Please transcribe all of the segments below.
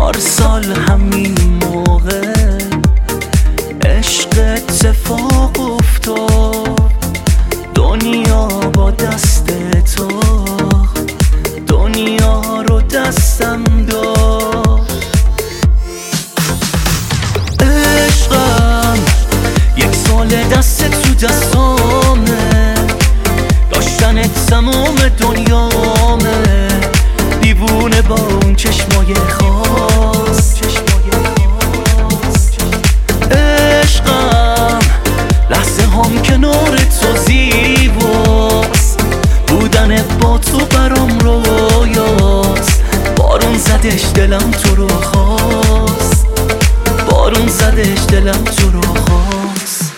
پارسال همین موقع عشق اتفاق افتاد، دنیا با دست تو دنیا رو دستم داد. عشقم یک سال دست تو دستامه، داشتنت تمام دنیامه، دیوونه با اون چشمای خاص. عشقم لحظه هم کنار تو زیباست، بودن با تو برام رویاست. بارون زدش دلم تو رو خواست، بارون زدش دلم تو رو خواست.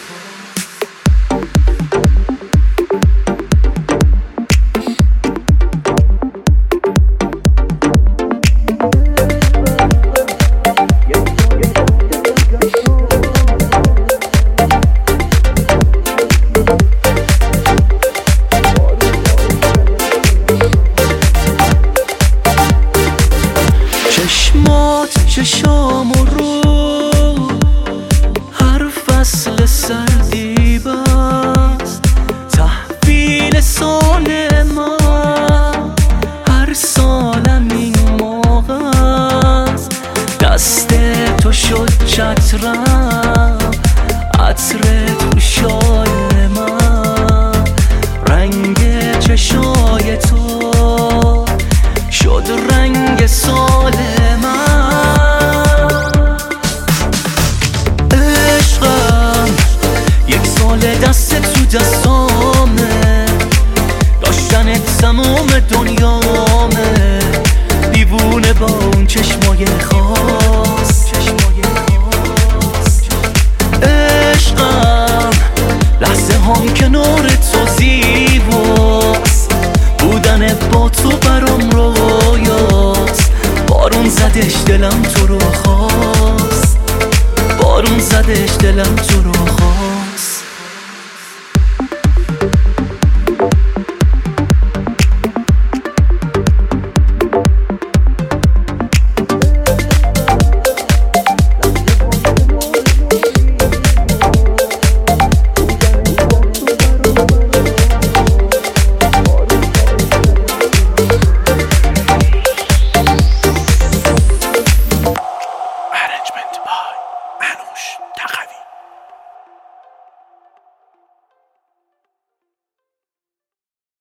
چشام رو هر فصل سردی بست، تحویل سال من هر سالم این موقع است. دست تو شد چترم، عطر تو شال من، رنگ چشای تو شد رنگ سال من. دست تو دستامه، داشتنت تمام دنیامه، دیوونه با اون چشمای خاص. عشقم لحظه هم کنار تو زیباست، بودن با تو برام رویاست. بارون زدش دلم تو رو خواست، بارون زدش دلم تو رو خواست. Management by Anush.